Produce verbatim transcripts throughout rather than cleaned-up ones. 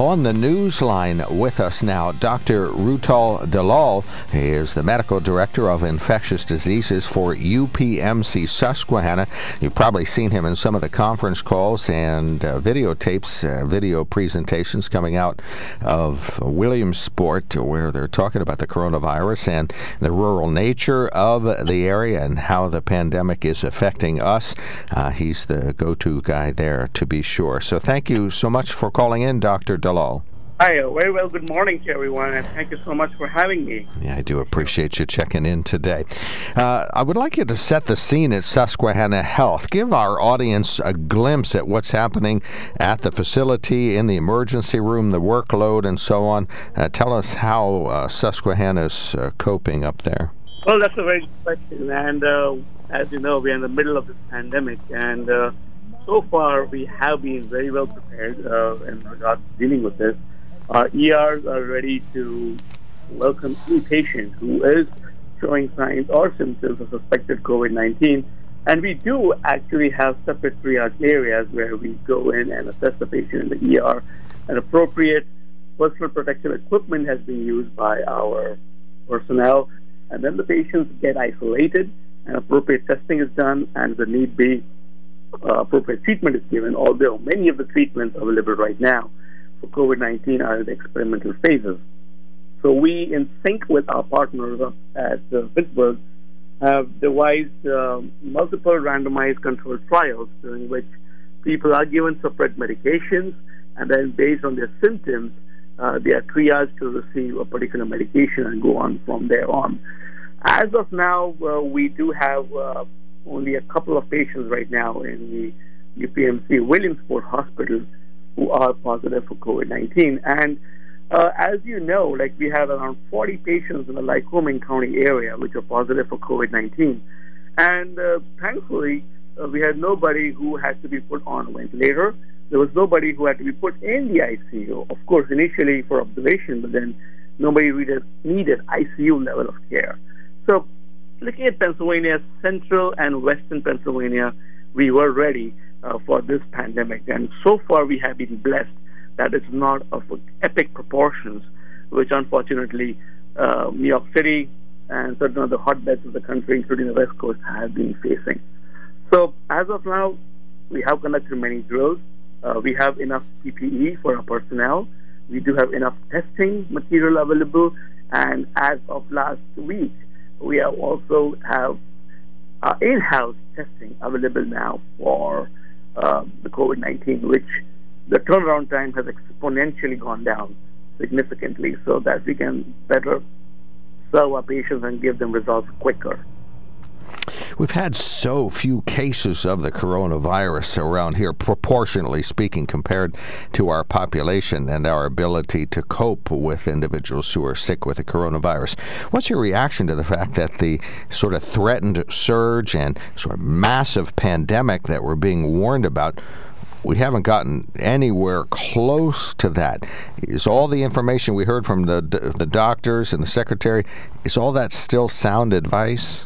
On the news line with us now, Doctor Rutul Dalal. He is the Medical Director of Infectious Diseases for U P M C Susquehanna. You've probably seen him in some of the conference calls and uh, videotapes, uh, video presentations coming out of Williamsport, where they're talking about the coronavirus and the rural nature of the area and how the pandemic is affecting us. Uh, he's the go-to guy there, to be sure. So thank you so much for calling in, Doctor Dalal. Hi, uh, very well. Good morning to everyone, and thank you so much for having me. Yeah, I do appreciate you checking in today. Uh, I would like you to set the scene at Susquehanna Health. Give our audience a glimpse at what's happening at the facility, in the emergency room, the workload, and so on. Uh, tell us how uh, Susquehanna's uh, coping up there. Well, that's a very good question, and uh, as you know, we're in the middle of this pandemic, and uh, so far we have been very well prepared uh, in regards to dealing with this. Our E Rs are ready to welcome any patient who is showing signs or symptoms of suspected COVID nineteen, and we do actually have separate triage areas where we go in and assess the patient in the E R, and appropriate personal protective equipment has been used by our personnel. And then the patients get isolated, and appropriate testing is done, and if the need be, uh, appropriate treatment is given, although many of the treatments available right now for COVID nineteen are in the experimental phases. So we, in sync with our partners at uh, Pittsburgh, have devised uh, multiple randomized controlled trials during which people are given separate medications, and then based on their symptoms, uh, they are triaged to receive a particular medication and go on from there on. As of now, uh, we do have uh, only a couple of patients right now in the U P M C Williamsport Hospital who are positive for COVID nineteen. And uh, as you know, like we have around forty patients in the Lycoming County area which are positive for COVID nineteen. And uh, thankfully, uh, we had nobody who had to be put on a ventilator. There was nobody who had to be put in the I C U, of course, initially for observation, but then nobody really needed I C U level of care. So, looking at Pennsylvania, central and western Pennsylvania, we were ready uh, for this pandemic. And so far, we have been blessed that it's not of epic proportions, which unfortunately, uh, New York City and certain other hotbeds of the country, including the West Coast, have been facing. So, as of now, we have conducted many drills. Uh, we have enough P P E for our personnel. We do have enough testing material available. And as of last week, we have also have uh, in-house testing available now for uh, the COVID nineteen, which the turnaround time has exponentially gone down significantly so that we can better serve our patients and give them results quicker. We've had so few cases of the coronavirus around here, proportionally speaking, compared to our population and our ability to cope with individuals who are sick with the coronavirus. What's your reaction to the fact that the sort of threatened surge and sort of massive pandemic that we're being warned about, we haven't gotten anywhere close to that? Is all the information we heard from the the doctors and the secretary, is all that still sound advice?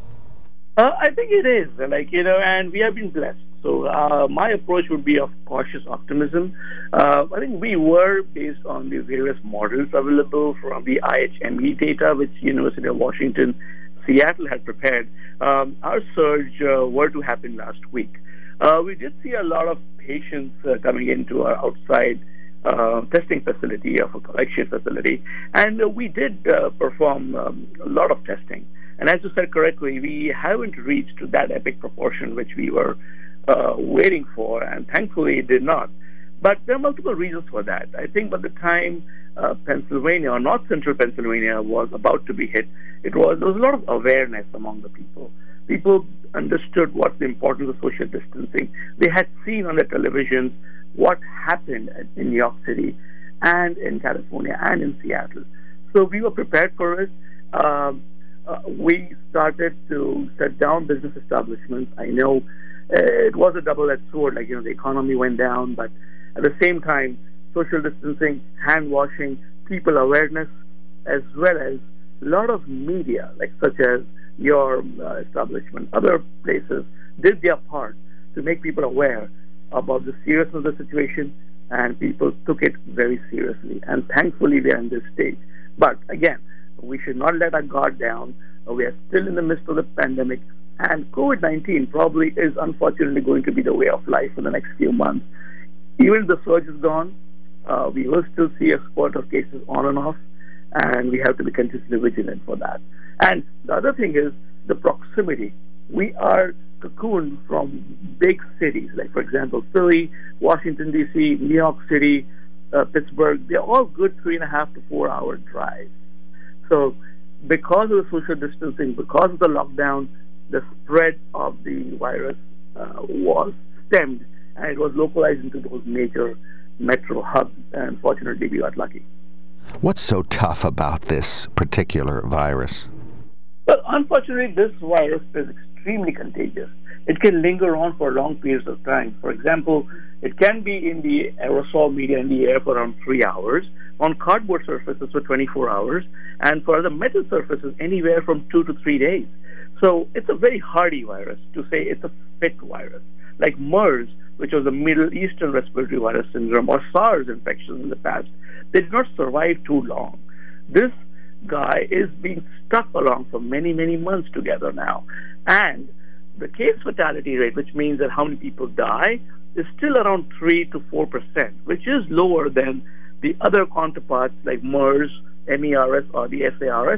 Uh, I think it is, like, you know, and we have been blessed. So uh, my approach would be of cautious optimism. Uh, I think we were, based on the various models available from the I H M E data, which University of Washington, Seattle had prepared, um, our surge uh, were to happen last week. Uh, we did see a lot of patients uh, coming into our outside uh, testing facility, of a collection facility, and uh, we did uh, perform um, a lot of testing. And as you said correctly, we haven't reached to that epic proportion which we were uh, waiting for, and thankfully it did not. But there are multiple reasons for that. I think by the time uh, Pennsylvania, or North Central Pennsylvania, was about to be hit, it was there was a lot of awareness among the people. People understood what's the importance of social distancing. They had seen on the televisions what happened in New York City and in California and in Seattle. So we were prepared for it. Um, Uh, we started to set down business establishments. I know uh, it was a double-edged sword, like, you know, the economy went down, but at the same time, social distancing, hand washing, people awareness, as well as a lot of media, like such as your uh, establishment, other places, did their part to make people aware about the seriousness of the situation and people took it very seriously. And thankfully, we are in this stage. But again, we should not let our guard down. We are still in the midst of the pandemic, and COVID nineteen probably is unfortunately going to be the way of life for the next few months. Even if the surge is gone, uh, we will still see a spurt of cases on and off, and we have to be continuously vigilant for that. And the other thing is the proximity. We are cocooned from big cities, like, for example, Philly, Washington, D C, New York City, uh, Pittsburgh. They're all good three and a half to four hour drives. So because of the social distancing, because of the lockdown, the spread of the virus uh, was stemmed, and it was localized into those major metro hubs, and fortunately we got lucky. What's so tough about this particular virus? Well, unfortunately, this virus is extremely contagious. It can linger on for long periods of time. For example, it can be in the aerosol media in the air for around three hours, on cardboard surfaces for twenty-four hours, and for the metal surfaces anywhere from two to three days. So it's a very hardy virus to say it's a fit virus. Like MERS, which was a Middle Eastern Respiratory Virus Syndrome, or SARS infections in the past, they did not survive too long. This guy is being stuck along for many, many months together now. And the case fatality rate, which means that how many people die, is still around three to four percent, which is lower than the other counterparts like MERS, MERS, or the SARS,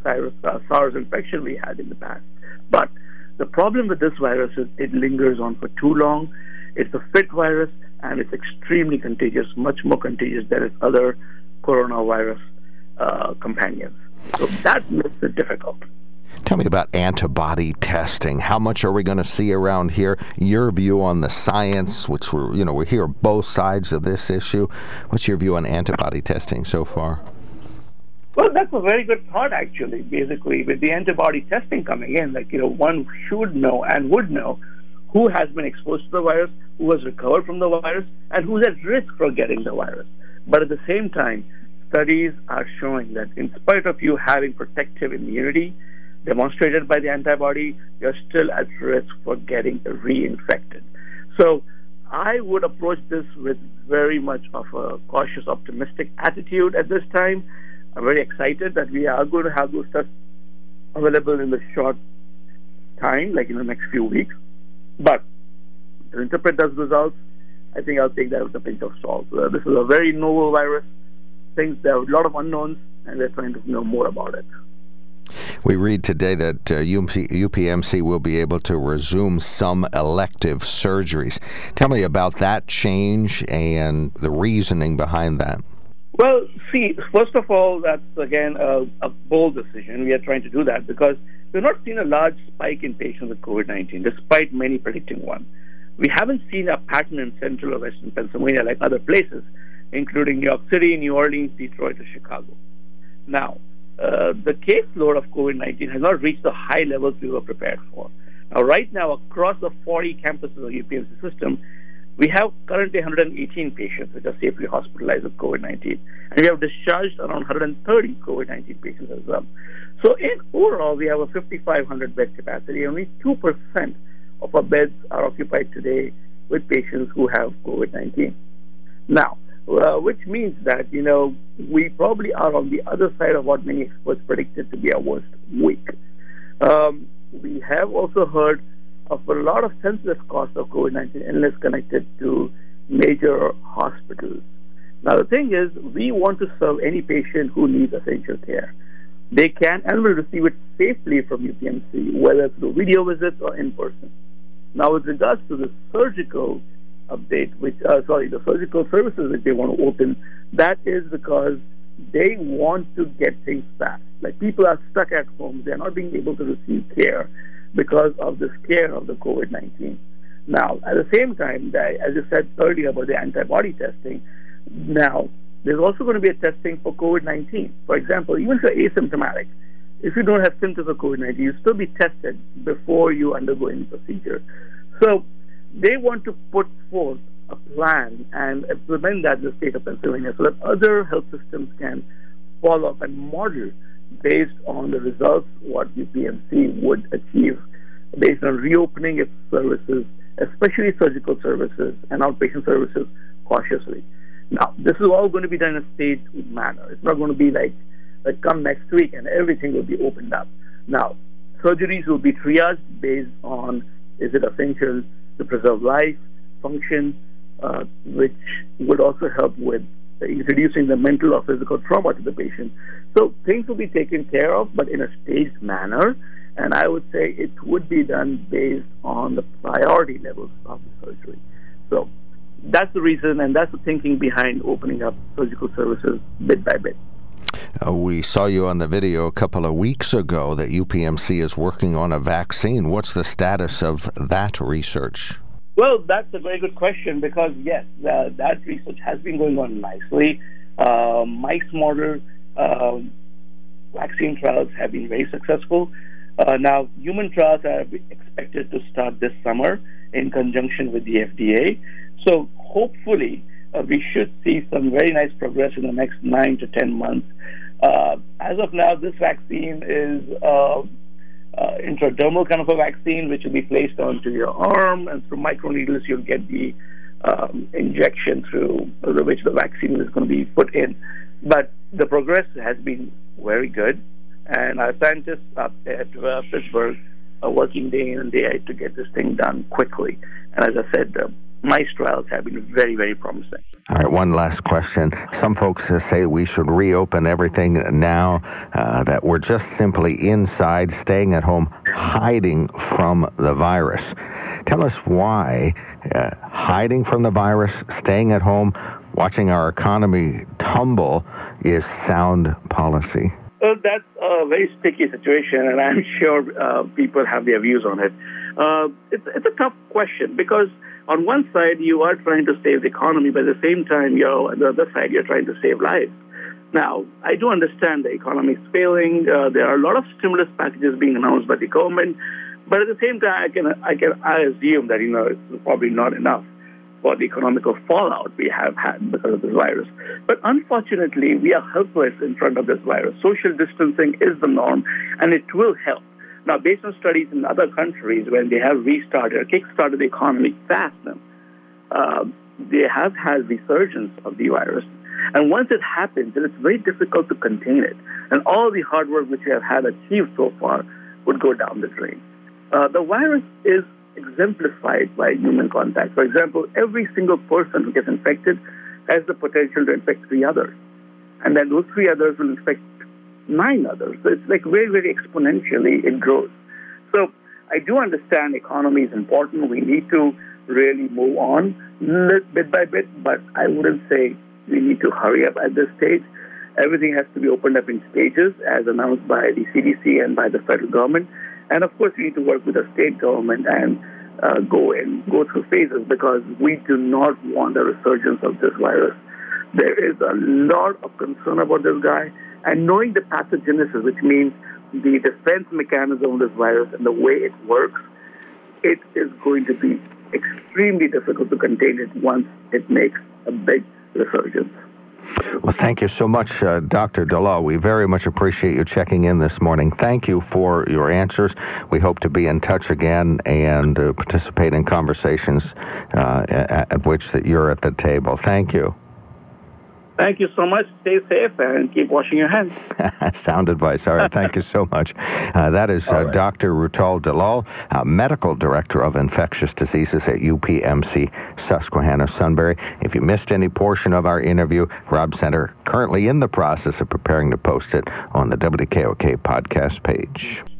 SARS infection we had in the past. But the problem with this virus is it lingers on for too long. It's a fit virus, and it's extremely contagious, much more contagious than its other coronavirus uh, companions. So that makes it difficult. Tell me about antibody testing. How much are we going to see around here? Your view on the science, which we're, you know, we hear both sides of this issue. What's your view on antibody testing so far? Well, that's a very good thought, actually. Basically, with the antibody testing coming in, like, you know, one should know and would know who has been exposed to the virus, who has recovered from the virus, and who's at risk for getting the virus. But at the same time, studies are showing that in spite of you having protective immunity demonstrated by the antibody, you're still at risk for getting reinfected. So I would approach this with very much of a cautious, optimistic attitude at this time. I'm very excited that we are going to have those tests available in the short time, like in the next few weeks. But to interpret those results, I think I'll take that with a pinch of salt. Uh, this is a very novel virus. Things there are a lot of unknowns, and we're trying to know more about it. We read today that uh, U P M C will be able to resume some elective surgeries. Tell me about that change and the reasoning behind that. Well, see, first of all, that's, again, a, a bold decision. We are trying to do that because we've not seen a large spike in patients with COVID nineteen, despite many predicting one. We haven't seen a pattern in central or western Pennsylvania like other places, including New York City, New Orleans, Detroit, or Chicago. Now, uh, the caseload of COVID nineteen has not reached the high levels we were prepared for. Now, right now, across the forty campuses of U P M C system, we have currently one hundred eighteen patients which are safely hospitalized with COVID nineteen, and we have discharged around one hundred thirty COVID nineteen patients as well. So, in overall, we have a fifty-five hundred bed capacity. Only two percent of our beds are occupied today with patients who have COVID nineteen. Now, uh, which means that, you know, we probably are on the other side of what many experts predicted to be our worst week. Um, we have also heard of a lot of senseless costs of COVID nineteen illness connected to major hospitals. Now, the thing is, we want to serve any patient who needs essential care. They can and will receive it safely from U P M C, whether through video visits or in person. Now, with regards to the surgical update, which, uh, sorry, the surgical services that they want to open, that is because they want to get things fast. Like, people are stuck at home. They're not being able to receive care because of the scare of the COVID nineteen. Now, at the same time, as you said earlier about the antibody testing, now, there's also going to be a testing for COVID nineteen. For example, even if you're asymptomatic, if you don't have symptoms of COVID nineteen, you'll still be tested before you undergo any procedure. So they want to put forth a plan and implement that in the state of Pennsylvania so that other health systems can follow up and model based on the results what U P M C would achieve based on reopening its services, especially surgical services and outpatient services, cautiously. Now, this is all going to be done in a staged manner. It's not going to be like, like come next week and everything will be opened up. Now, surgeries will be triaged based on, is it essential to preserve life, function, uh, which would also help with reducing the mental or physical trauma to the patient. So things will be taken care of, but in a staged manner. And I would say it would be done based on the priority levels of the surgery. So that's the reason, and that's the thinking behind opening up surgical services bit by bit. Uh, we saw you on the video a couple of weeks ago that U P M C is working on a vaccine. What's the status of that research? Well, that's a very good question because, yes, uh, that research has been going on nicely. Uh, mice model uh, vaccine trials have been very successful. Uh, now, human trials are expected to start this summer in conjunction with the F D A. So hopefully, uh, we should see some very nice progress in the next nine to ten months. Uh, as of now, this vaccine is uh, uh, intradermal kind of a vaccine, which will be placed onto your arm, and through microneedles, you'll get the um, injection through which the vaccine is going to be put in. But the progress has been very good. And our scientists up at uh, Pittsburgh are working day in and day out to get this thing done quickly. And as I said, the mice trials have been very, very promising. All right, one last question. Some folks uh, say we should reopen everything now, uh, that we're just simply inside, staying at home, hiding from the virus. Tell us why uh, hiding from the virus, staying at home, watching our economy tumble is sound policy. Well, that's a very sticky situation, and I'm sure uh, people have their views on it. Uh, it's, it's a tough question because on one side, you are trying to save the economy, but at the same time, you're, on the other side, you're trying to save lives. Now, I do understand the economy is failing. Uh, there are a lot of stimulus packages being announced by the government, but at the same time, I can I can I assume that you know it's probably not enough for the economical fallout we have had because of this virus. But unfortunately, we are helpless in front of this virus. Social distancing is the norm, and it will help. Now, based on studies in other countries, when they have restarted or kick-started the economy fast, uh, they have had resurgence of the virus. And once it happens, then it's very difficult to contain it. And all the hard work which we have had achieved so far would go down the drain. Uh, the virus is exemplified by human contact. For example, every single person who gets infected has the potential to infect three others. And then those three others will infect nine others. So it's like very, very exponentially it grows. So I do understand economy is important. We need to really move on bit by bit, but I wouldn't say we need to hurry up at this stage. Everything has to be opened up in stages as announced by the C D C and by the federal government. And of course, we need to work with the state government and uh, go and go through phases because we do not want a resurgence of this virus. There is a lot of concern about this guy. And knowing the pathogenesis, which means the defense mechanism of this virus and the way it works, it is going to be extremely difficult to contain it once it makes a big resurgence. Well, thank you so much, uh, Doctor Dalal. We very much appreciate you checking in this morning. Thank you for your answers. We hope to be in touch again and uh, participate in conversations uh, at, at which that you're at the table. Thank you. Thank you so much. Stay safe and keep washing your hands. Sound advice. All right. Thank you so much. Uh, that is uh, right. Doctor Rutal Dalal, uh, Medical Director of Infectious Diseases at U P M C Susquehanna Sunbury. If you missed any portion of our interview, Rob Center currently in the process of preparing to post it on the W K O K podcast page.